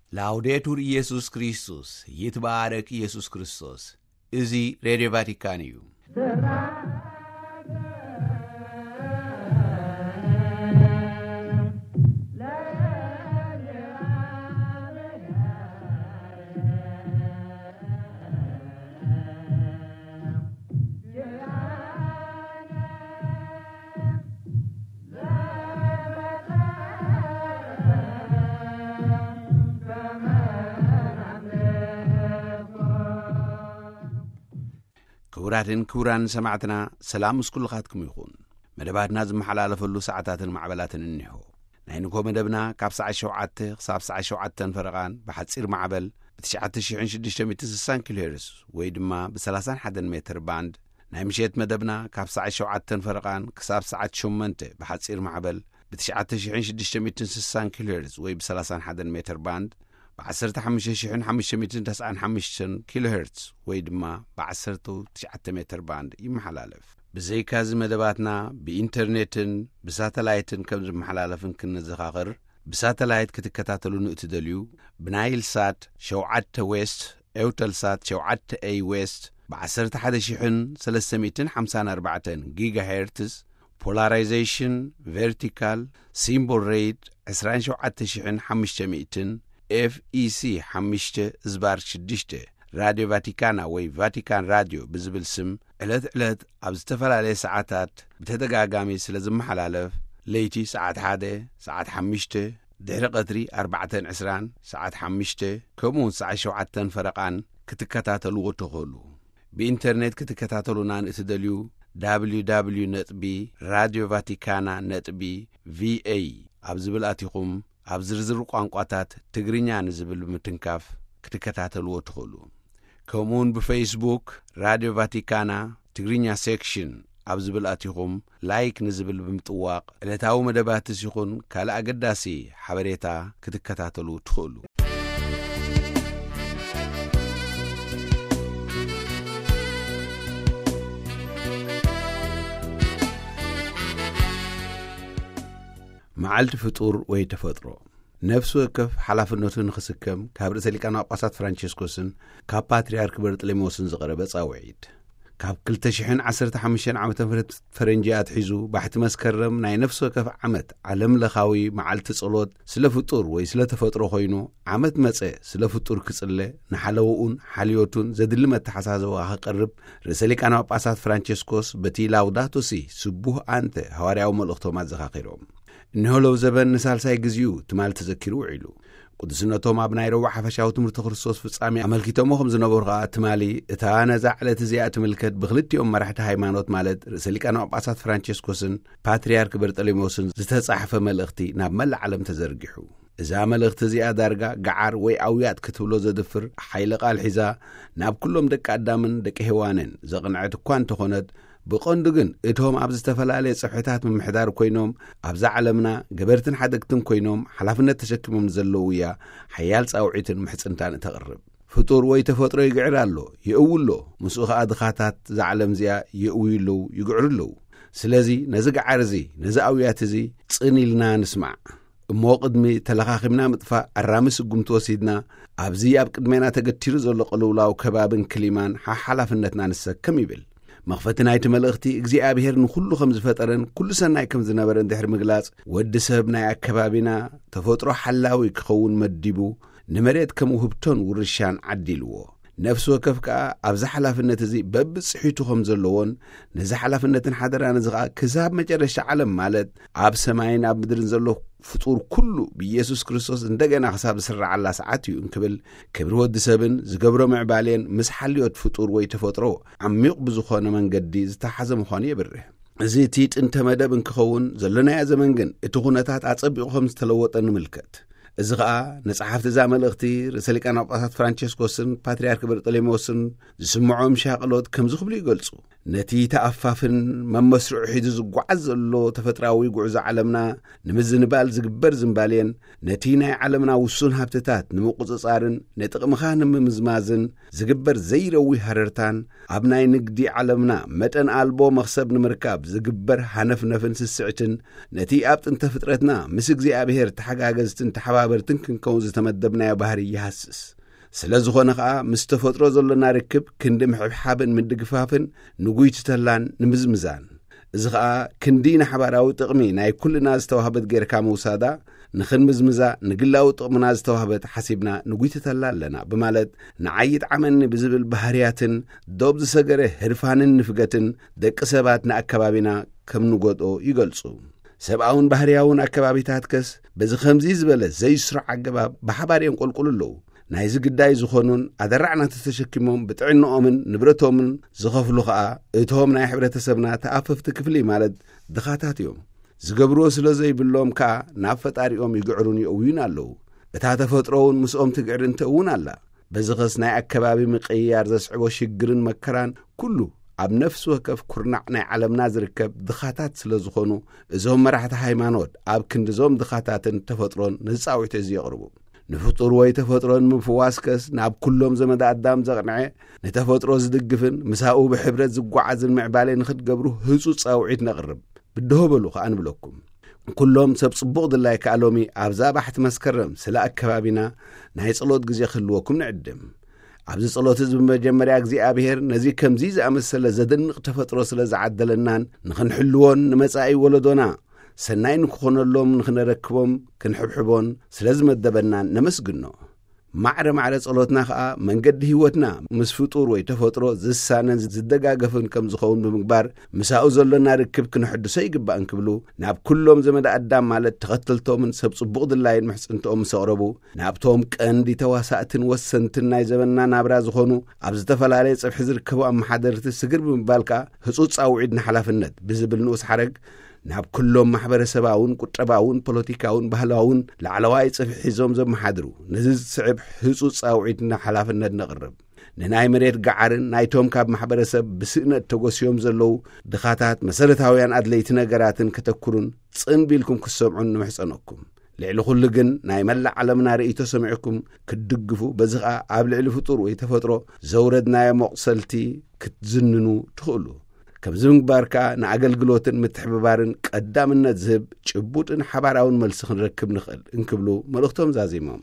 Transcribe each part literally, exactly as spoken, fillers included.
ላውዴቱር ኢየሱስ ክርስቶስ ይትባረክ ኢየሱስ ክርስቶስ እዚ ሬዲዮ ቫቲካን እዩ። ክቡራትን ክቡራን ሰማዕትና ሰላም ምስኩልኻትኩም ይኹን። መደባትና ዝመሓላለፈሉ ሰዓታትን ማዕበላትን እንሆ ናይ ንኮ መደብና ካብ ሰዓት ሸውዓተ ክሳብ ሰዓት ሸውዓተ ፈረቓን ብሓፂር ማዕበል ብትሽዓተ ሽሕን ሽዱሽተ ሚእትን ስሳን ኪሎ ሄርዝ ወይ ድማ ብሰላሳን ሓደን ሜትር ባንድ ናይ ምሸት መደብና ካብ ሰዓት ሸውዓተ ፈረቓን ክሳብ ሰዓት ሸሞንተ ብሓፂር ማዕበል ብትሽዓተ ሽሕን ሽዱሽተ ሚእትን ስሳን ኪሎ ሄርዝ ወይ ብሰላሳን ሓደን ሜትር ባንድ بعشرة حمشة شحن حمشة ميتين تسعة حمشة كيلو هرتز ويدما بعشرة تسعة متر باند يمحلالف بزي كاز مدباتنا بإنترنتن بساتلايتن كم محلالفن كنا زغاغر بساتلايت كتكتاتلو نقتدليو بنايل سات شوعت ويست اوتل سات شوعت اي ويست بعشرة حدا شحن سلسة ميتين حمسان أربعتين جيجا هرتز polarization vertical symbol rate عسران شوعت شحن حمشة ميتين إف إي سي حمشته زبار شدشته راديو فاتيكانا وي فاتيكان راديو بزبل سم علت علت عبزتفل عليه ساعتات بتدقاقامي سلزم حلالف ليتي ساعت حادة ساعت حمشته دهر قدري أربعة عسران ساعت حمشته كمون ساعة شوعتن فرقان كتكتاتلو وتغولو بإنترنت كتكتاتلو نان اتدليو دبليو دبليو نت بي راديو فاتيكانا نت بي في اي عبزبل آتيقوم ኣብ ዝርዝር ቋንቋታት ትግርኛ ንዝብል ምትንካፍ ክትከታተልዎ ትኽእሉ። ከምኡውን ብፌስቡክ ራዲዮ ቫቲካና ትግርኛ ሴክሽን ኣብ ዝብል ኣቲኹም ላይክ ንዝብል ብምጥዋቕ ዕለታዊ መደባት ሲኹን ካልእ ኣገዳሲ ሓበሬታ ክትከታተሉ ትኽእሉ። معلت فطور ويتفطرو نفس وكف حلافنوتن خسكم كاب رئيس ليقان ጳጳሳት فرانشيسكوسن كاب باتريارك برطليموسن زقربه ጻውዒት كاب كلتشحن عشرة حمشين عامة فرت فرنجات حيزو بحت مسكرم ناي نفس وكف عمت علم لخاوي معلت صلوت سلا فطور وي سلا تفطرو خوينو عمت مصه سلا فطور كصله نحلوون حليوتون زدل متحساسوا هقرب رئيس ليقان ጳጳሳት فرانشيسكوس بتي لاوداتو سي سبوه انت حوارياو ملእኽቶም አዘኻኺሮም إنه لو زبن نسال ساي جزيو تمال تذكروا علو قدسنا توم أبناء روح فشاو تمرت خرصوص في الصامي عمل كتاب مهم زنبورغا تمالي تانا زعلت زيات ملكت بغلتي أم مرحت هايمانوت مالد رسالك أنا أبعصات فرانشيسكوسن باتريارك برطليموسن زتتصحف ملغتي ناب مل علم تزرجحو إذا ملغت زيا دارجا قعر وي أويات كتبلو زدفر حيلق الحذاء ناب كلهم دك قدامن دك هوانن زقنعت كوان تخوند بقندقن اتهم عبز تفلالي صحيحات من محدار كوينوم عبز علمنا جبرتن حدقتن كوينوم حلافنا تشكمهم زلويا حيال صاوعيتن محصنتان تقرب فطور وي تفطرو يقعرالو يقولو مسوخ ادخاتات زعلم زيا يقويلو يقعرلو سلازي نزق عرزي نزاويات زي صنيلنا نسمع موقدمي تلخاخمنا مطفا الرامس قمت وسيدنا عبزي اب قدمنا تقتير زلو قلولاو كبابن كليمان حلافنتنا نسكم يبل مخفتنا يتملأختي إجزاء بهر نخلو خمس فترن كل سنة كم زنابرن دحر مجلاس ود سبنا كبابنا تفطرو حلاوي كخون مدبو نمرت كم وهبتون ورشان عدلوه نفس وكفكا أبزح حلافنا تزي بب صحيتو خمس اللون نزح حلافنا تنحدر أنا زغا كذاب مجرش علم مالد عب سماين عب مدرن زلو فطور كله بيسوس كريستوس اندقنا حساب سر على ساعاتي انكبل كبر ود سبن زقبرو معبالين مسحليوت فطور ويتفطرو عميق بزخونه من قدي زتحزم خانيه بره زي تيت انت مدب انكخون زلنا يا زمنجن اتخونتات اصبيقو خمس تلوطن ملكت ازغا نصحفت زامل اختي رساليقان ጳጳሳት فرانشيسكوسن باتريارك برطليموسن زسمعوم شاقلوت كم زخبلو يقلصو نتي تأفافن ممسرع حيدو زقعز اللو تفتراوي قعز عالمنا نمزنبال زقبر زنبالين نتينا عالمنا وصون هابتتات نموقز صارن نتقمخان ممزمازن زقبر زيروي هررتان عبناي نقدي عالمنا متن آلبو مخصب نمركاب زقبر هنف نفن سسعتن نتي آبت انت فترتنا مسك زي آبهر تحقاقزتن تحباب መሓበርትን ክንከውን ዝተመደብናዮ ባህሪ ይሃስስ ስለ ዝኾነ ከዓ ምስ ተፈጥሮ ዘለና ርክብ ክንዲ ምሕብሓብን ምድግፋፍን ንጉይቲ ተላን ንምዝምዛን እዚ ከዓ ክንዲ ንሓባራዊ ጥቕሚ ናይ ኩልና ዝተዋህበት ጌርካ መውሳዳ ንኽንምዝምዛ ንግላዊ ጥቕምና ዝተዋህበት ሓሲብና ንጉይቲ ተላ ኣለና በማለት ንዓይጥ ዓመኒ ብዝብል ባህርያትን ዶብ ዝሰገረ ህርፋንን ንፍገትን ደቂ ሰባት ንኣከባቢና ከም ንጎድኦ ይገልጹ ሰብኣውን ባህርያውን ኣከባቢታት ከስ በዚ ከምዚ ዝበለ ዘይስሩዕ ኣገባብ ብሓባር የንቆልቁሉ ኣለዉ ናይ ዝግዳይ ዝኾኑን ኣደራዕናት ተሸኪሞም ብጥዕንኦምን ንብረቶምን ዝኸፍሉ ከዓ እቶም ናይ ሕብረተሰብና ተኣፈፍቲ ክፍሊ ማለት ድኻታት እዮም ዝገብርዎ ስለ ዘይብሎም ከዓ ናብ ፈጣሪኦም ይግዕሩን ይእውዩን ኣለዉ እታ ተፈጥሮውን ምስኦም ትግዕርን ትእውን ኣላ በዚ ኸስ ናይ ኣከባቢ ምቕያር ዘስዕቦ ሽግርን መከራን ኩሉ ኣብ ነፍሲ ወከፍ ኩርናዕ ናይ ዓለምና ዝርከብ ድኻታት ስለ ዝኾኑ እዞም መራሕቲ ሃይማኖት ኣብ ክንዲዞም ድኻታትን ተፈጥሮን ንፃዊት እዚ የቕርቡ ንፍጡር ወይ ተፈጥሮን ምፍዋስከስ ናብ ኩሎም ዘመዳ ኣዳም ዘቕንዐ ንተፈጥሮ ዝድግፍን ምሳኡ ብሕብረት ዝጓዓዝን ምዕባለ ንኽትገብሩ ህፁፅ ፃውዒት ነቕርብ ብድሆበሉ ከዓ ንብለኩም ኩሎም ሰብ ጽቡቕ ድላይ ከኣሎሚ ኣብዛ ባሕቲ መስከረም ስለ ኣከባቢና ናይ ጸሎት ግዜ ክህልወኩም ንዕድም ኣብዚ ጸሎት እዚ ብመጀመርያ እግዚኣብሔር ነዚ ከምዚ ዝኣመሰለ ዘደንቕ ተፈጥሮ ስለ ዝዓደለናን ንኽንሕልዎን ንመጻኢ ወለዶና ሰናይ ንክኾነሎም ንኽነረክቦም ክንሕብሕቦን ስለ ዝመደበናን ነመስግኖ ማዕረ ማዕረ ጸሎትና ከዓ መንገዲ ህይወትና ምስ ፍጡር ወይ ተፈጥሮ ዝሳነን ዝደጋገፍን ከም ዝኸውን ብምግባር ምሳኡ ዘሎና ርክብ ክንሕድሶ ይግባእን ክብሉ ናብ ኩሎም ዘመዳ ኣዳም ማለት ተኸተልቶምን ሰብ ጽቡቕ ድላይን ምሕጽንቶኦም ሰቕረቡ ናብቶም ቀንዲ ተዋሳእትን ወሰንትን ናይ ዘመንና ናብራ ዝኾኑ ኣብ ዝተፈላለየ ጽፍሒ ዝርከቡ ኣመሓደርቲ ስግር ብምባል ከዓ ህፁፅ ፃውዒድን ሓላፍነት ብዝብል ንኡስ ሓረግ ናብ ኩሎም ማሕበረሰባውን ቁጠባውን ፖለቲካውን ባህላውን ላዕለዋይ ጽፍሒ ሒዞም ዘመሓድሩ ነዚ ዝስዕብ ህፁፅ ፃውዒድና ሓላፍነት ነቕርብ ንናይ መሬት ገዓርን ናይቶም ካብ ማሕበረሰብ ብስእነት ተጎሲዮም ዘለዉ ድኻታት መሰረታውያን ኣድለይቲ ነገራትን ከተኩሩን ጽንቢልኩም ክሰምዑን ንምሕፀነኩም ልዕሊ ኩሉ ግን ናይ መላእ ዓለምና ርእይቶ ሰሚዕኩም ክትድግፉ በዚ ከዓ ኣብ ልዕሊ ፍጡር ወይ ተፈጥሮ ዘውረድናዮ መቕሰልቲ ክትዝንኑ ትኽእሉ ከምዚ ምግባር ከዓ ንኣገልግሎትን ምትሕብባርን ቀዳምነት ዝህብ ጭቡጥን ሓባራውን መልሲ ክንረክብ ንኽእል እንክብሉ መልእኽቶም ዛዚሞም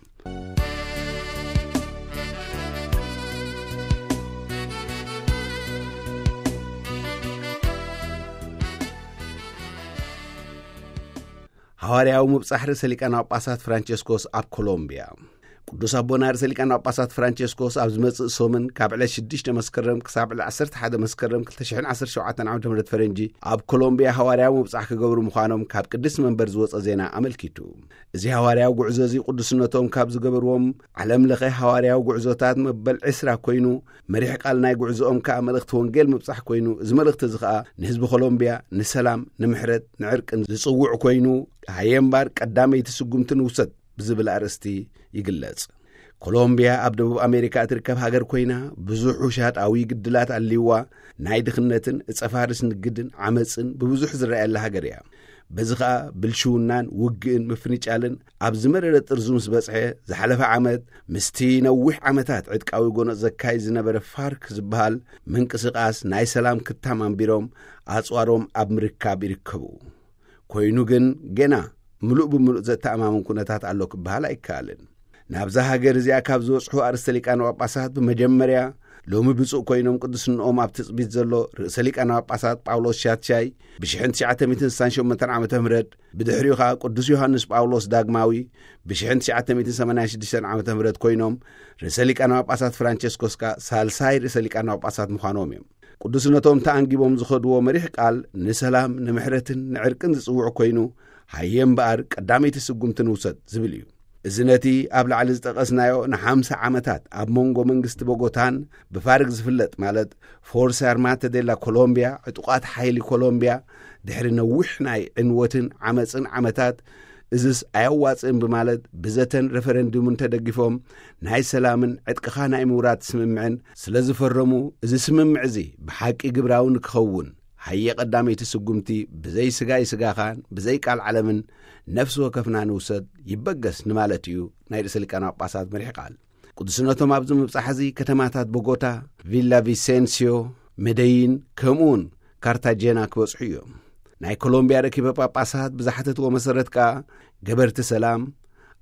ሐዋርያው ምብጻሕ ርእሰ ሊቃነ ጳጳሳት ፍራንቺስኮስ ኣብ ኮሎምቢያ ቅዱስ አቦና ርእሰ ሊቃነ ጳጳሳት ፍራንቺስኮስ ኣብ ዝመጽእ ሶምን ካብ ዕለት ሽዱሽተ መስከረም ክሳብ ዕለት ዓሰርተ ሓደ መስከረም ክልተ ሽሕን ዓሰርተ ሸውዓተን ዓመተ ምህረት ፈረንጂ ኣብ ኮሎምቢያ ሐዋርያዊ ምብጻሕ ክገብሩ ምዃኖም ካብ ቅዱስ መንበር ዝወፀ ዜና ኣመልኪቱ እዚ ሐዋርያዊ ጉዕዞ እዚ ቅዱስነቶም ካብ ዝገበርዎም ዓለም ለኸ ሐዋርያዊ ጉዕዞታት መበል ዒስራ ኮይኑ መሪሕ ቃል ናይ ጉዕዞኦም ከዓ መልእኽቲ ወንጌል ምብጻሕ ኮይኑ እዚ መልእኽቲ እዚ ከዓ ንህዝቢ ኮሎምቢያ ንሰላም ንምሕረት ንዕርቅን ዝጽውዕ ኮይኑ ሃየምባር ቀዳመይቲ ስጉምትን ውሰድ ብዝብል ኣርእስቲ ይግለጽ ኮሎምቢያ ኣብ ደቡብ ኣሜሪካ እትርከብ ሃገር ኮይና ብዙሕ ውሻጣዊ ግድላት ኣልይዋ ናይ ድኽነትን እጸፋርስ ንግድን ዓመፅን ብብዙሕ ዝረአየላ ሃገር እያ በዚ ከዓ ብልሽውናን ውግእን ምፍንጫልን ኣብ ዝመረረ ጥርዙ ምስ በጽሐ ዝሓለፈ ዓመት ምስቲ ነዊሕ ዓመታት ዕጥቃዊ ጎኖ ዘካይ ዝነበረ ፋርክ ዝበሃል ምንቅስቓስ ናይ ሰላም ክታም ኣንቢሮም ኣጽዋሮም ኣብ ምርካብ ይርከቡ ኮይኑ ግን ገና ምሉእ ብምሉእ ዘተኣማምን ኩነታት ኣሎ ክበሃል ኣይከኣልን ናብዛ ሃገር እዚኣ ካብ ዝወጽሑ ኣርእስተ ሊቃነ ጳጳሳት ብመጀመርያ ሎሚ ብፁዕ ኮይኖም ቅዱስንኦም ኣብ ትጽቢት ዘሎ ርእሰ ሊቃነ ጳጳሳት ጳውሎስ ሻትሻይ ብሽሕን ትሽዓተ ሚእትን ስሳን ሸሞንተን ዓመተ ምህረት ብድሕሪኡ ከዓ ቅዱስ ዮሐንስ ጳውሎስ ዳግማዊ ብሽሕን ትሽዓተ ሚእትን ሰማንያን ሽዱሽተን ዓመተ ምህረት ኮይኖም ርእሰ ሊቃነ ጳጳሳት ፍራንቺስኮስ ከዓ ሳልሳይ ርእሰ ሊቃነ ጳጳሳት ምዃኖም እዮም ቅዱስነቶም ተኣንጊቦም ዝኸድዎ መሪሕ ቃል ንሰላም ንምሕረትን ንዕርቅን ዝጽውዕ ኮይኑ ሃየምባር ቀዳመይቲ ስጉምትን ውሰድ ዝብል እዩ እዚ ነቲ ኣብ ላዕሊ ዝጠቐስናዮ ንሓምሳ ዓመታት ኣብ መንጎ መንግስቲ ቦጎታን ብፋርግ ዝፍለጥ ማለት ፎርስ ኣርማተ ዴላ ኮሎምቢያ ዕጡቓት ሓይሊ ኮሎምቢያ ድሕሪ ነዊሕ ናይ ዕንወትን ዓመፅን ዓመታት እዝስ ኣያዋፅን ብማለት ብዘተን ሬፈረንዱምን ተደጊፎም ናይ ሰላምን ዕጥቅኻ ናይ ምውራት ስምምዕን ስለ ዝፈረሙ እዚ ስምምዕ እዚ ብሓቂ ግብራውን ክኸውን ሃየ ቀዳመይቲ ስጉምቲ ብዘይ ስጋይ ስጋኻን ብዘይ ቃል ዓለምን ነፍሲ ወከፍና ንውሰድ ይበገስ ንማለት እዩ ናይ ርእሰ ሊቃነ ጳጳሳት መሪሕ ቃል ቅዱስነቶም ኣብዚ ምብጻሕ እዚ ከተማታት ቦጎታ ቪላ ቪሴንሲዮ ሜደይን ከምኡውን ካርታጄና ክበጽሑ እዮም ናይ ኮሎምቢያ ረኪበ ጳጳሳት ብዛሕተትዎ መሰረት ከዓ ገበርቲ ሰላም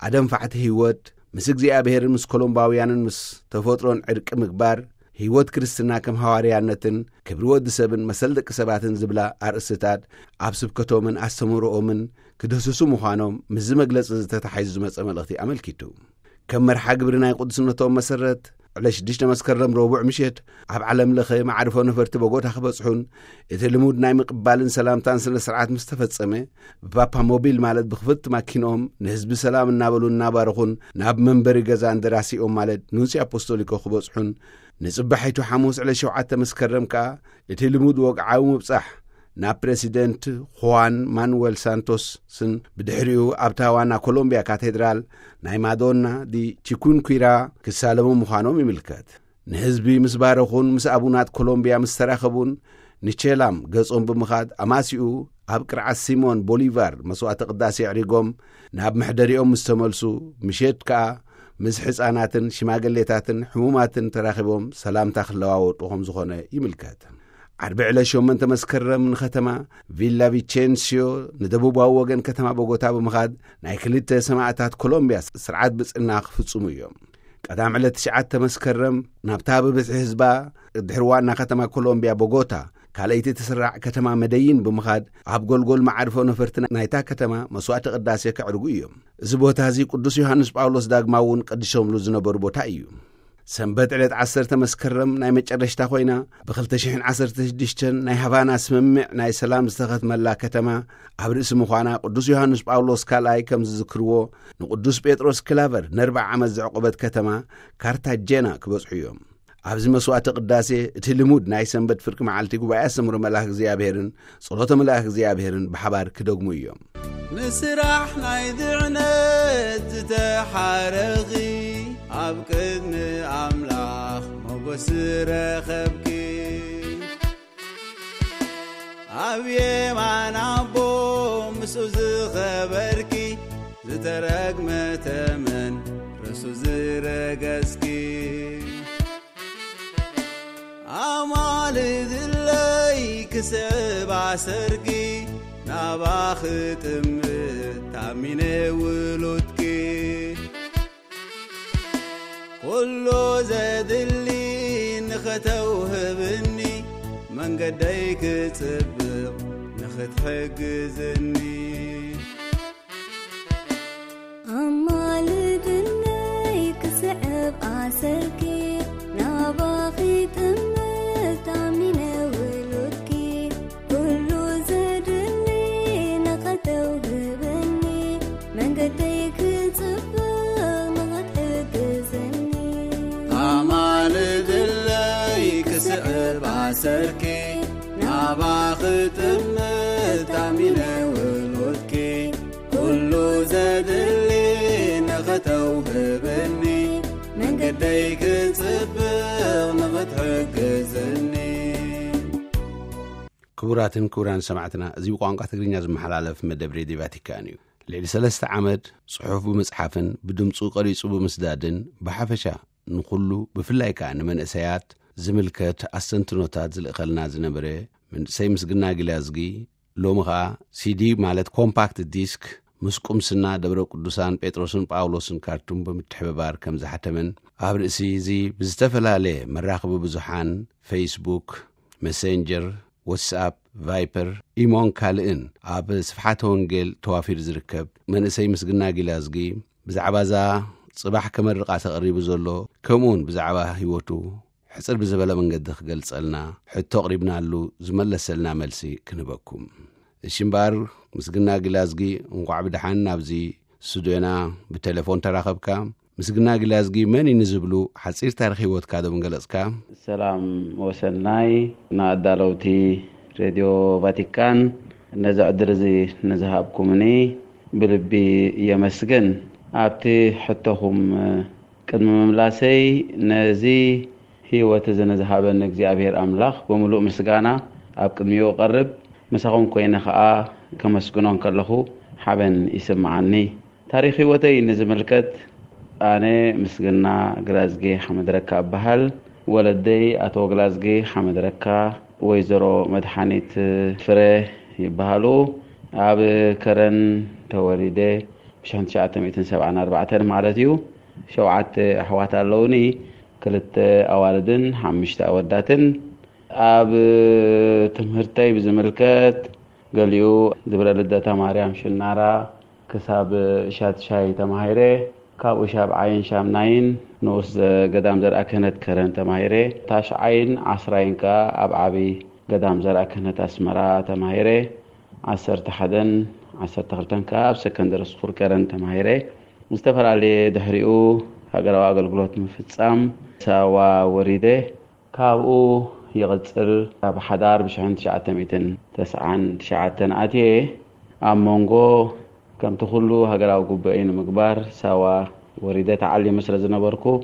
عدم فعت هيوت مسك እግዚአብሔር ምስ ኮሎምባውያንን ምስ ተፈጥሮን ዕርቅ ምግባር ህይወት ክርስትና ከም ሐዋርያነትን ክብሪ ወዲ ሰብን መሰል ደቂ ሰባትን ዝብላ አርእስታት ኣብ ስብከቶምን አስተምሮኦምን ክደስሱ ምዃኖም ምስ መግለጽ ዝተተሓይዙ ዝመጸ መልእኽቲ አመልኪቱ ከም መርሓ ግብሪ ናይ ቅዱስነቶም መሰረት على شديش نمسكرم ربع مشيت عب علم لخي ما عرفوا نفرت بقول هخبصحون يتلمود نايم قبالن سلام تانسن سرعات مستفتصمه بابا موبيل مالد بخفت ماكينهم نهزب سلام نابلون نابارخون ناب منبر غزا اندراسيኦም ማለት ኑንሲ አፖስቶሊኮ خبصحون نصبحيتو حموس على شوعة مسكرم كا يتلمود وقعاو مبصح نا بريزيدنت خوان مانويل سانتوس سن بدحريو ابتاوانا كولومبيا كاتدرال ناي مادونا دي تشيكونكويرا كسالمو مخانوم يملكت نحزبي مسبارخون مس ابونات كولومبيا مستراخبون نيشيلام غصون بمخاد اماسيو اب قرع سيمون بوليفار مسوات قداسي عريقوم ناب محدريهم مستملسو مشيت كا مس حصاناتن شماغليتاتن حموماتن تراخبهم سلام تخلواوطهم زخونه يملكت أربع لشوم من تمسكر من ختمة فيلا فيتشينسيو ندبوا وجن كتمة بوغوتا بمخاد نايكليت سماعتات كولومبيا سرعات بس إناق في تصميم قدام على تسعات تمسكرم نبتاب بس حزبا دحروانا ختمة كولومبيا بوغوتا كاليتي تسرع كتمة مدين بمخاد عب قول قول معرفة نفرتنا نايتا كتمة مسوات قداسية كعرقويهم زبوت هذه قدوس يوحنس باولوس داق ماون قدشهم لزنا بربوتا أيوم سنبت على عصر تمسكرم ناي مجرشتا خوينا بخلتشحن عصر تشدشتن ناي هفانا سممع ناي سلام استخدم ملا كتما عبر اسم خوانا قدوس يوحنس باولوس كالاي كم ذكروه نقدوس بيتروس كلافر نربع عمز عقبت كتما كارتا جينا كبصحيهم عبز مسوات قداسي تلمود ناي سنبت فرق معالتي قبعي اسمر ملاك زيابهرن صلوة ملاك زيابهرن بحبار كدوغمو يوم نسرح ناي دعنات تحارغي عبكن أملاخ مبصر خبكي عبيه معنا بو مسوز خبركي زترق متمن رسوز رقسكي عمال ذلي كسب عسركي نباخ تمت تعمين ولودكي كله زاد اللي نختوه بني من قديك تسبق نخت حجزني عمال دنيك صعب عسركي نباخي تمت عمين ولودكي كله زاد اللي نختوه بني من قديك تسبق عسركي نباخت التعمين والودكي كله زاد اللي نغتوه بني من قديك تصبغ نغت حقزني كبراتن كوران سمعتنا زي قوانقا تقرينيا زمحلالة في مدبري دي فاتيكانيو لعلي سلسة عمد صحف بمصحفن بدمصو قريصو بمسدادن بحفشا نقولو بفلايكا نمن اسيات زملكت أستنتنوتات زلقلنا زنبري من سيمس قلنا قلازقي لومغا سي دي مالت كومباكت ديسك مسكم سنة دبرو قدوسان بيتروسن باولوسن كارتون بمتحببار كم زحتمن عبرسي زي بزتفلا لي مراقب بزحان فيسبوك مسنجر واتساب فايبر إيمون كالئن عب صفحات هونجل توافير زركب من سيمس قلنا قلازقي بزعبازا صباح كمرقا تقريب زولو كمون بزعبا هيوتو حصل بزبالة من قد خقلت سألنا حتى قريبنا له زملا سألنا ملسي كنبكم الشمبار مسقنا قلازقي ونقع بدحان نابزي سودونا بالتليفون تراخبكا مسقنا قلازقي من ينزبلو حتصير تاريخي واتكادو من قلزكا السلام وسلناي نادالوتي راديو فاتيكان نزع درزي نزهابكمني بلبي يمسقن عبتي حتىهم قدم مملاسي نزي هيوت زنزهابن እግዚአብሔር አምላክ በሙሉ ምስጋና አብቅሚዮ ቀርብ መሳኹም ኮይነ ኸአ ከመስግኖን ከለኹ ሓበን ይስማዓኒ ታሪኽ ህይወተይ ንዝምልከት ኣነ ምስግና ግላዝጌ ሐመድረካ በሃል ወለደይ አቶ ግላዝጌ ሐመድረካ ወይዘሮ መድኃኒት ፍሬ ይባሃሉ ኣብ ከረን ተወሊደ بشحن تشعة مئتين سبعة أربعة مالتيو شوعت أحوات اللوني كلت أوالدن حمشت أوداتن أب تمهرتي بزملكات قاليو دبر لدتا مريم شنارا كساب شات شاي تماهيري كابو شاب عين شام ناين نوس قدام زر أكنت كرن تماهيري تاش عين عصرين كا أب عبي قدام زر أكنت أسمرا تماهيري عصر تحدن عصر تغلطن كا أب سكندر صفور كرن تماهيري مستفر علي دحريو هقروا أقل قلوت مفتسام ساوا وريده كابو يغتصر بحدار بشحن تشعة مئتين تسعان تشعة آتيه أمونغو كم تخلو هقراو قبائين مقبار سوا وريده تعلي مسر زنبركو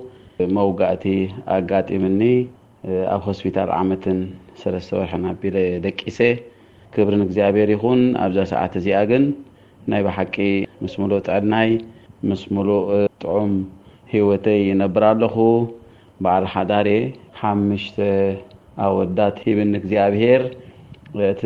موقعتي أقاتي مني أب هوسبيتال عامتن سلسة ورحنا بيلي دكيسي كبرن اكزيابير يخون أبزا ساعة زياغن ناي بحكي مسمولو تعدناي مسمولو تعوم هيوتي نبرالخو بعد حداري حمشت أودات هيبن اكزيابير ويت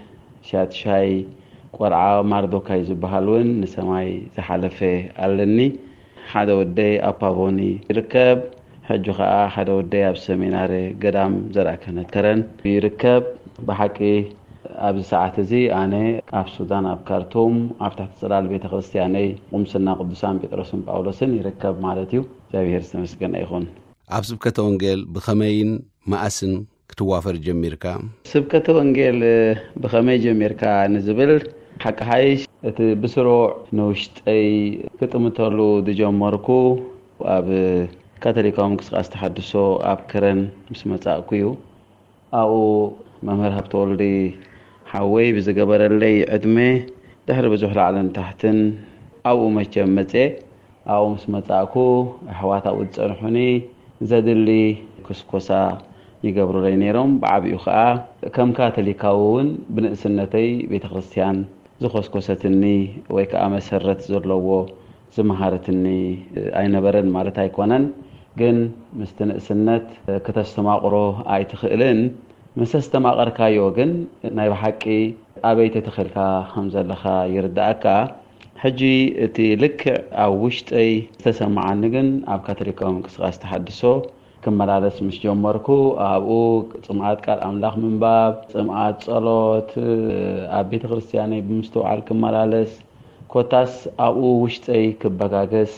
شات شاي قرعة ماردوكاي زبهالون نسماي زحالفة ألني حدا ودي أبابوني يركب حجو خاء حدا ودي أب سميناري قدام زرع كانت كرن يركب بحكي أب ساعة زي أنا أب سودان أب كارتوم أب تحت صلال بيت خريستياني ومسنا قدسان بيت رسم باولوسن يركب مالتيو زي هرسنمسكن أيخون أب سبكة ونجيل بخمين مأسن كتوافر جميركا سبكة ونجيل بخمين جميركا نزبل حق حيش بسرعة نوشت أي كتمتلو دجمركو وأب كاتوليكوم كسقاس تحدثو أب كرن مسمتا أكويو أو ممهر هبتولدي حوي بزقبر اللي عدمي دحر بزوح العلن تحتن أو مجمتي أو مسمتا أكو حواتا ودسانحوني زاد اللي كسكوسا يقبروا لي نيرهم بعبيو خاء كم كاتوليكاون بنقسنتي بيت خريستيان زخوس كوستني ويك أمسرت زرلوو زمهارتني أين برن مالت هيكونن جن مستنقسنت كتستماقرو أي تخيلن مسستماقر كايو جن ناي بحكي أبيت تخيلكا حمزة لخا يردأكا حجي تي لك أو وشت أي تسمع عنجن أب كاتوليكوم كسغاس تحدثو كمالالس مش جمركو أبو سمعات قال أملاخ من باب سمعات صلوت أبي تخريستياني بمستوعب كمالالس كوتاس أبو وشتي كبقاقس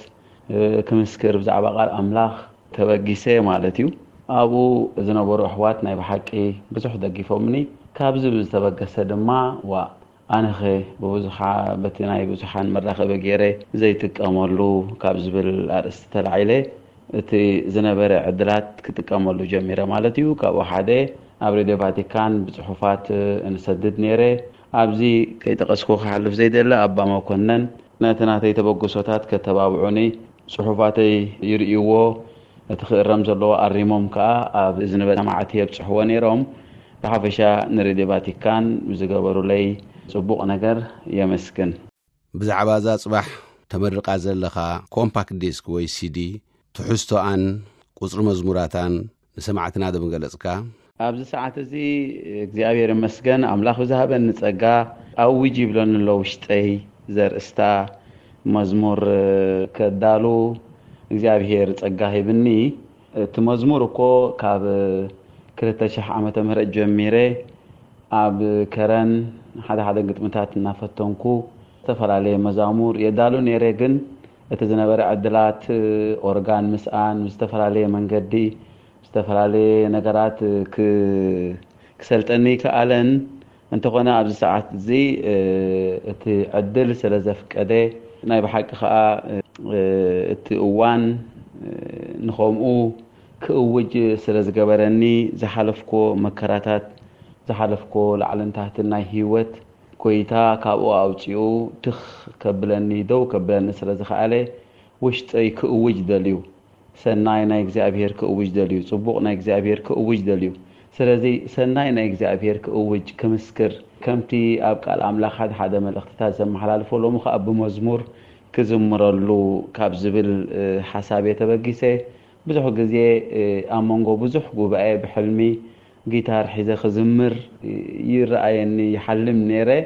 كمسكر بزعبا قال أملاخ توقيسي مالتيو أبو زنبور أحواتنا بحكي بزح دقيفو مني كابزو بزتبقس دما و أنا خي بوزحا بتناي بوزحان مراخة بقيري زيتك أمرلو كابزو بالأرستلعيلي እቲ ዝነበረ ዕድላት ክትቀመሉ ጀሚረ ማለት እዩ ካብ ሓደ ኣብ ሬድዮ ቫቲካን ብጽሑፋት እንሰድድ ነይረ ኣብዚ ከይተቀስኩ ክሓልፍ ዘይደለ ኣባ መኮነን ነተናተይ ተበግሶታት ከተባብዑኒ ጽሑፋተይ ይርእይዎ እቲ ክእረም ዘለዎ ኣሪሞም ከዓ ኣብ ዝነበረ ማዓት የብጽሕዎ ነይሮም ብሓፈሻ ንሬድዮ ቫቲካን ዝገበሩለይ ጽቡቕ ነገር የመስግን ብዛዕባ ዛ ጽባሕ ተመርቃ ዘለኻ ኮምፓክት ዲስክ ወይ ሲዲ تحستوان قصر مزموراتان نسمعتنا ده بنقلسكا أبز ساعة زي እግዚአብሔር ይመስገን አምላክ ዘሃበን ጸጋ አው ይጅብ ለን ለውሽጠይ ዘር እስታ መዝሙር ከዳሉ እግዚአብሔር ጸጋ ይብኒ ተመዝሙር እኮ ካብ ክልተ ሺህ ዓመተ ምህረት ጀሚረ ኣብ ከረን ሓደ ሓደ ግጥምታት እናፈተንኩ ተፈላለየ መዛሙር የዳሉ ነይረ ግን እተዝነበረ ዕድላት ኦርጋን ምስአን ምስተፈላለየ መንገዲ ምስተፈላለየ ነገራት ክ ክሰልጠኒ ከአለን እንተኾነ ኣብዚ ሰዓት እዚ እቲ ዕድል ስለዘፍቀደ ናይ በሓቂ ከዓ እቲ እዋን ንኸምኡ ክእውጅ ስለዝገበረኒ ዝሓለፍኮ መከራታት ዝሓለፍኮ ላዕለንታት ናይ ህይወት ኮይታ ካብኡ ኣውጪኡ ትኽ ከብለኒ ደው ከብለኒ ስለዝኸኣለ ውሽጠይ ክእውጅ ደልዩ ሰናይ ናይ እግዚአብሔር ክእውጅ ደልዩ ጽቡቕ ናይ እግዚአብሔር ክእውጅ ደልዩ ስለዚ ሰናይ ናይ እግዚአብሔር ክእውጅ ከምስክር ከምቲ ኣብ ቃል ኣምላኽ ሓደ ሓደ መልእኽትታት ዘመሓላልፈሎም ከዓ ብመዝሙር ክዝምረሉ ካብ ዝብል ሓሳብ የተበጊሰ ብዙሕ ግዜ ኣብ መንጎ ብዙሕ ጉባኤ ብሕልሚ ጊታር ሒዘ ክዝምር ይረአየኒ ይሓልም ነይረ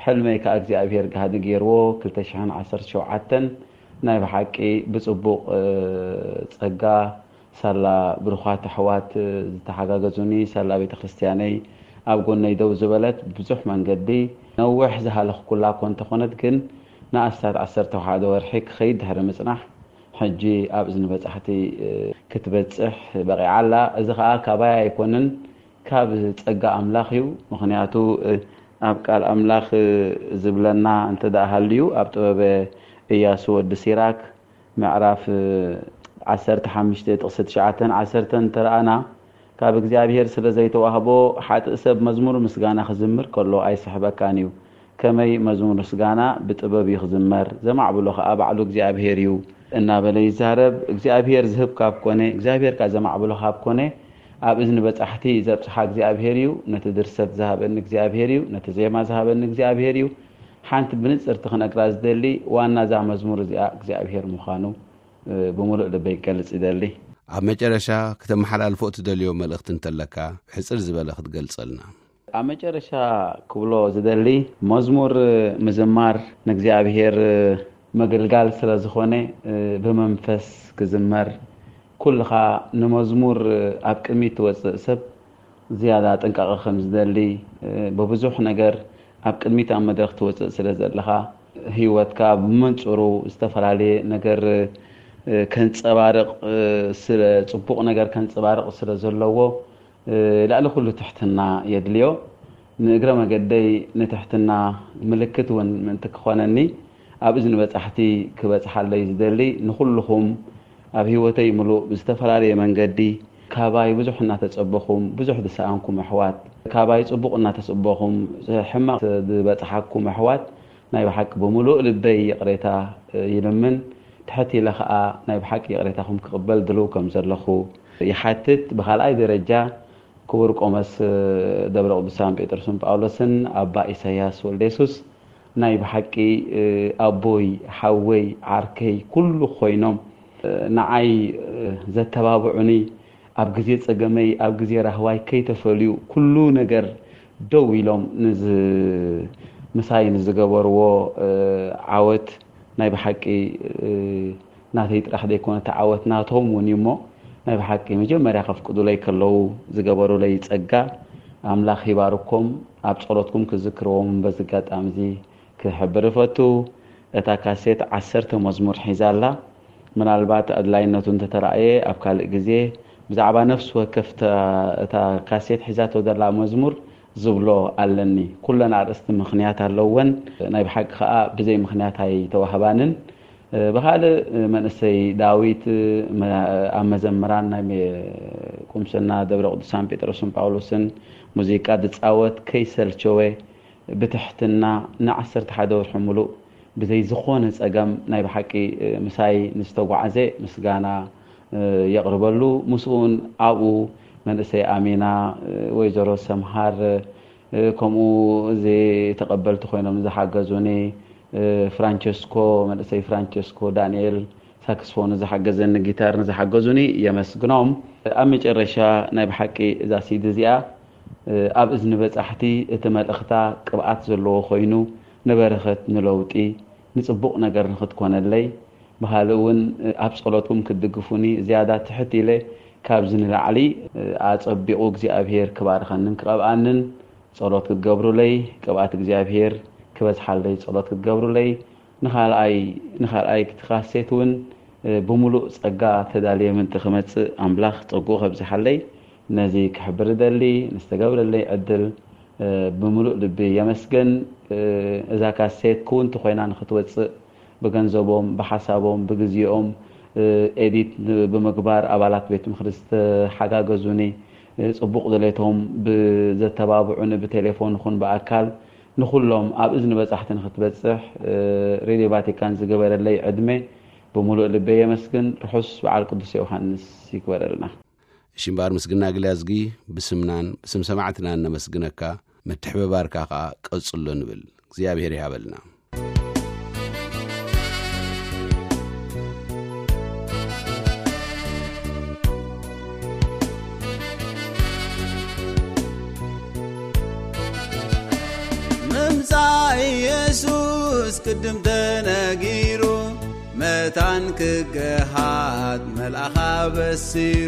حلمي كأግዚአብሔር ጋር ገይርዎ ክልተ ሸሕን ዓሰርተ ሸውዓተ ናይ በሓቂ ብጽቡቕ ጸጋ ሳላ ብሩኻት ኣሕዋት ዝተሓጋገዙኒ ሳላ ቤተ ክርስቲያነይ ኣብ ጎነይ ደው ዝበለት ብዙሕ መንገዲ ነውሕ ዝሃለኽ ኩላ ኮንተ ኾነት ግን ንኣስታት ዓሰርተ ወሓደ ወርሒ ክኸይድ ድሕሪ ምጽናሕ ሕጂ ኣብ እዝኒ በጻሕቲ ክትበጽሕ በቂዓላ እዚ ከዓ ካባይ ኣይኮንን ካብ ጸጋ ኣምላኽ እዩ ምኽንያቱ ኣብ ቃል ኣምላኽ ዝብለና እንተ ዳሃልዩ ኣብ ጥበበ ኢያሱ ወዲ ሲራክ ምዕራፍ ዓሰርተ ሓሙሽተ ጥቕሲ ትሽዓተ ዓሰርተ ተራእና ካብ እግዚአብሔር ስለ ዘይተዋህቦ ሓጥእ ሰብ መዝሙር ምስጋና ክዝምር ከሎ ኣይስሕበካን እዩ ከመይ መዝሙር ምስጋና ብጥበብ ይኽዝመር ዘማዕብሎ ከዓ ባዕሉ እግዚአብሔር እዩ እናበለ ይዛረብ እግዚአብሔር ዝህብ ካብ ኮነ እግዚአብሔር ካ ዘማዕብሎ ካብ ኮነ ኣብ እዝኒ በጻሕቲ ዘብጽሓ እግዚአብሔር እዩ ነቲ ድርሰት ዝሃበኒ እግዚአብሔር እዩ ነቲ ዜማ ዝሃበኒ እግዚአብሔር እዩ ሓንቲ ብንጽር ትኽነግራ ዝደሊ ዋና ዛ መዝሙር እዚኣ እግዚአብሔር ምዃኑ بملؤ لبي قلص يدلي ኣብ መጨረሻ ከተመሓላልፎ ትደልዮ መልእኽት እንተለካ ሕጽር ዝበለ ክትገልጸልና ኣብ መጨረሻ ክብሎ ዝደሊ መዝሙር ምዝማር ንእግዚአብሔር መገልጋል ስለ ዝኾነ ብመንፈስ ክዝመር ኩልኻ ንመዝሙር ኣብ ቅድሚት ትወጽእ ሰብ ዝያዳ ጥንቃቐ ከም ዝደሊ በብዙሕ ነገር ኣብ ቅድሚት ኣብ መድረኽ ትወጽእ ስለ ዘለኻ ህይወትካ ብመንጽሩ ዝተፈላለዩ ነገር ከንጸባርቕ ስለ ጽቡቕ ነገር ከንጸባርቕ ስለ ዘለዎ ላዕሊ ኩሉ ትሕትና የድልዮ ንእግረ መገደይ ንትሕትና ምልክት ውን ምንት ክኾነኒ ኣብ እዝኒ በጻሕቲ ክበጽሓለይ ዝደሊ ንኹልኹም ኣብ ህይወተይ ምሉእ ብዝተፈላለየ መንገዲ ካባይ ብዙሕ እናተጸበኹም ብዙሕ ድሰኣንኩም ኣሕዋት ካባይ ጽቡቕ እናተጽበኹም ሕማቕ ዝበጽሓኩም ኣሕዋት ናይ በሓቂ ብምሉእ ልበይ ይቕሬታ ይልምን تحت لخاء نايب حق يقريتاكم كقبل دلو كم زلخو يحتت بخالأي درجة كور قومس دبر قدسان بيترسون باولسن أبا إسياس والديسوس نايب حقي أبوي حوي عركي كل خوينم نعي ذات تبابعني أبجزيت سجمي أبجزي رهواي كي تفعليو كل نجر دوي لهم نز مساي نزجور و عوت ناي بحقي ناتي راح يكون تعاوت ناتهم ونيمو ناي بحقي مجمر يخفقدوا لي كلو زغبروا لي ጸጋ አምላኽ ይባርኩም ኣብ ጸሎትኩም ክዝክርዎም በዝጋጥ አምዚ ክሕብር ፈቱ እታ ካሴት ዓሰርተ መዝሙር ሒዛላ ምናልባት አድላይነቱን ተተራእየ ኣብ ካልእ ግዜ ብዛዕባ ነፍስ ወከፍታ እታ ካሴት ሒዛቶ ዘላ መዝሙር ዝብሎ ኣለኒ ኩለና አርእስቲ ምኽንያት ኣለወን ናይ በሓቂ ከዓ ብዘይ ምኽንያት ኣይ ተዋህባንን በኻልእ መንእሰይ ዳዊት ኣብ መዘምራን ናይ ቁምስና ደብረ ቅዱሳን ጴጥሮስን ጳውሎስን ሙዚቃ ዝጻወት ከይሰልቸወ ብትሕትና ንዓሰርተ ሓደ ወርሒ ሙሉእ ብዘይ ዝኾነ ጸገም ናይ በሓቂ ምሳይ ንዝተጓዓዘ ምስጋና የቕርበሉ ምስኡን ኣብኡ መንእሰይ ኣሚና ወይዘሮ ሰምሃር ከምኡ እዚ ተቀበልቱ ኮይኖም ዝሓገዙኒ ፍራንቸስኮ መንእሰይ ፍራንቸስኮ ዳንኤል ሳክስፎን ዝሓገዘኒ ጊታር ዝሓገዙኒ የመስግኖም ኣብ መጨረሻ ናይ በሓቂ እዛ ሲዲ እዚኣ ኣብ እዝኒ በጻሕቲ እቲ መልእኽታ ቅብኣት ዘለዎ ኮይኑ ንበረኸት ንለውጢ ንጽቡቕ ነገር ንኽትኮነለይ በኻልእ እውን ኣብ ጸሎትኩም ክድግፉኒ ዝያዳ ትሕት ኢለ ካብ ዝንላዕሊ ኣጸቢቑ እግዚአብሔር ክባርከንን ክቐብኣንን ጸሎት ክትገብሩለይ ቅብኣት እግዚአብሔር ክበጽሓለይ ጸሎት ክትገብሩለይ ንኻልኣይ ንኻልኣይ ክትኻሴት እውን ብምሉእ ጸጋ ተዳልየ ምንቲ ክመጽእ ኣምላኽ ጸጉኡ ከብዝሓለይ ነዚ ክሕብር ደሊ ንዝተገብረለይ ዕድል ብምሉእ ልቢ የመስገን እዛ ካሴት ክውንቲ ኮይና ንኽትወጽእ ብገንዘቦም ብሓሳቦም ብግዚኦም ኤዲት በመግባር አባላት ቤት ምክርስት ሓጋገዙኒ ጽቡቕ ዘለቶም ብዘተባብዑን በቴሌፎን ኹን በአካል ንኹሎም ኣብ እዝኒ በጻሕትን ክትበጽሕ ሬድዮ ቫቲካን ዝገበረለይ ዕድሜ ብምሉእ ልበይ የመስግን ርሑስ በዓል ቅዱስ ዮሐንስ ይክበረልና ሽምባር ምስግና ግላዝጊ ብስምናን ብስም ሰማዕትና ነመስግነካ መትሕበባርካ ቀጽሎ ንብል እግዚአብሔር ይሃበልና ممساي ቅዱስ ቅድም ተነጊሩ መታን ክገሃት መልአኻ በሲሩ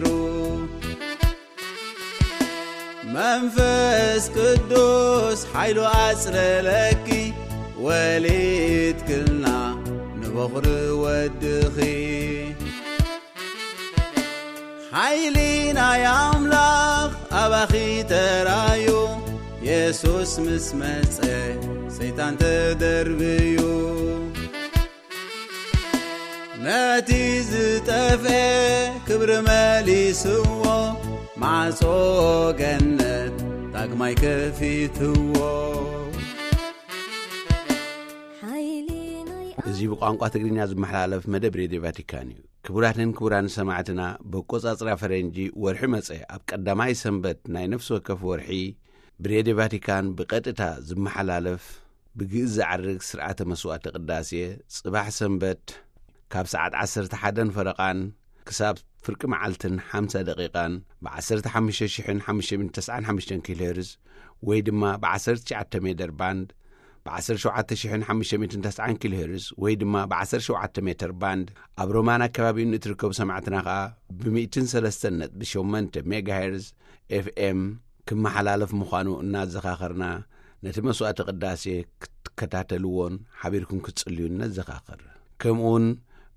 መንፈስ ቅዱስ ኃይሉ አጽረለኪ ወሊት ክልና ንበኽሪ ወድኺ ኃይሊና ያምላኽ አባኺ ተራዩ ኢየሱስ ምስ መጸ ሰይጣን ተደርብዩ ነቲ ዝጠፍአ ክብሪ መሊስዎ ማዕጾ ገነት ዳግማይ ከፊትዎ እዚ ብቋንቋ ትግርኛ ዝመሓላለፍ መደብ ሬድዮ ቫቲካን እዩ። ክቡራትን ክቡራን ሰማዕትና በቆጻጽራ ፈረንጂ ወርሒ መጸ ኣብ ቀዳማይ ሰንበት ናይ ነፍሲ ወከፍ ወርሒ ብሬድዮ ቫቲካን ብቐጥታ ዝመሓላለፍ ብግእዝ ዝዓርግ ስርዓተ መስዋዕቲ ቅዳሴ ጽባሕ ሰንበት ካብ ሰዓት ዓሰርተ ሓደ ፈረቓን ክሳብ ፍርቂ መዓልትን ሓምሳ ደቂቃን ብዓሰርተ ሓሙሽተ ሽሕ ሓሙሽተ መቶ ተስዓን ሓሙሽተ ኪሎ ሄርዝ ወይ ድማ ብዓሰርተ ትሽዓተ ሜትር ባንድ ብዓሰርተ ሸውዓተ ሽሕ ሓሙሽተ መቶ ተስዓን ኪሎ ሄርዝ ወይ ድማ ብዓሰርተ ሸውዓተ ሜትር ባንድ ኣብ ሮማን ኣከባቢኡ እትርከቡ ሰማዕትና ከዓ ብ100 ወሰለስተ ነጥቢ ሸሞንተ ሜጋ ሄርዝ ኤፍኤም ክመሓላለፍ ምዃኑ እናዘኻኸርና ነቲ መስዋዕቲ ቅዳሴ ክትከታተልዎን ሓቢርኩም ክትጽልዩን ነዘኻኽር። ከምኡውን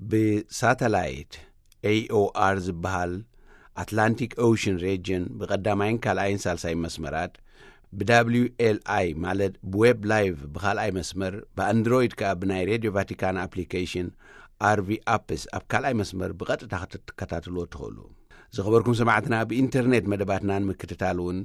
ብሳተላይት ኤኦአር ዝበሃል አትላንቲክ ኦሽን ሬጅን ብቀዳማይን ካልኣይን ሳልሳይ መስመራት ብWLI ማለት ብዌብ ላይቭ ብኻልኣይ መስመር ብአንድሮይድ ከዓ ብናይ ሬድዮ ቫቲካን አፕሊኬሽን አርቪ አፕስ ኣብ ካልኣይ መስመር ብቐጥታ ክትከታተልዎ ትኽእሉ። ዝኸበርኩም ሰማዕትና ብኢንተርኔት መደባትናን ምክትታልውን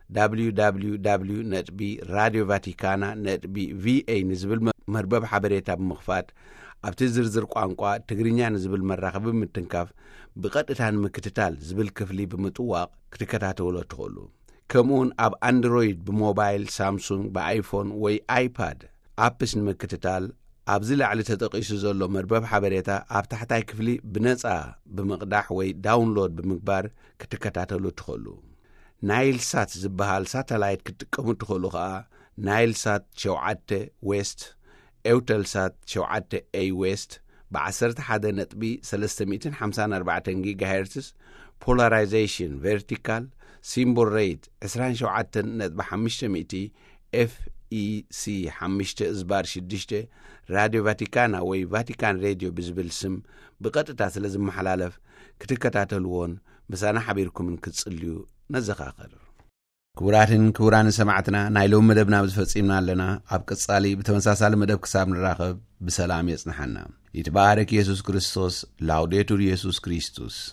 www ነጥቢ ራድዮ ቫቲካና ነጥቢ ቪኤ ንዝብል መርበብ ሓበሬታ ብምኽፋት ኣብቲ ዝርዝር ቋንቋ ትግርኛ ንዝብል መራኸቢ ምትንካፍ ብቐጥታን ምክትታል ዝብል ክፍሊ ብምጥዋቕ ክትከታተውሎ ትኽእሉ። ከምኡውን ኣብ አንድሮይድ ብሞባይል ሳምሱንግ ብአይፎን ወይ አይፓድ ኣፕስ ንምክትታል ኣብዚ ላዕሊ ተጠቂሱ ዘሎ መርበብ ሓበሬታ ኣብ ታሕታይ ክፍሊ ብነጻ ብምቕዳሕ ወይ ዳውንሎድ ብምግባር ክትከታተሉ ትኽእሉ። ናይል ሳት ዝበሃል ሳተላይት ክትጥቀሙ ትኽእሉ ከዓ ናይል ሳት ሸውዓተ ዌስት ኤውተልሳት ሸውዓተ ኤይ ዌስት ብዓሰርተ ሓደ ነጥቢ ሰለስተ ሚእትን ሓምሳን ኣርባዕተን ጊጋ ሄርትስ ፖላራይዜሽን ቨርቲካል ሲምቦል ሬት ዕስራን ሸውዓተን ነጥቢ ሓሙሽተ ሚእቲ ኤፍኢሲ ሓሙሽተ ዝባር ሽዱሽተ ራድዮ ቫቲካና ወይ ቫቲካን ሬድዮ ብዝብል ስም ብቐጥታ ስለ ዝመሓላለፍ ክትከታተልዎን ምሳና ሓቢርኩምን ክትጽልዩ ነዘኻኽር። ክቡራትን ክቡራን ሰማዕትና ናይ ሎም መደብና ብዝፈጺምና ኣለና። ኣብ ቅጻሊ ብተመሳሳሊ መደብ ክሳብ ንራኸብ ብሰላም የጽንሐና። ይትባረክ ኢየሱስ ክርስቶስ። ላውዴቱር ኢየሱስ ክርስቶስ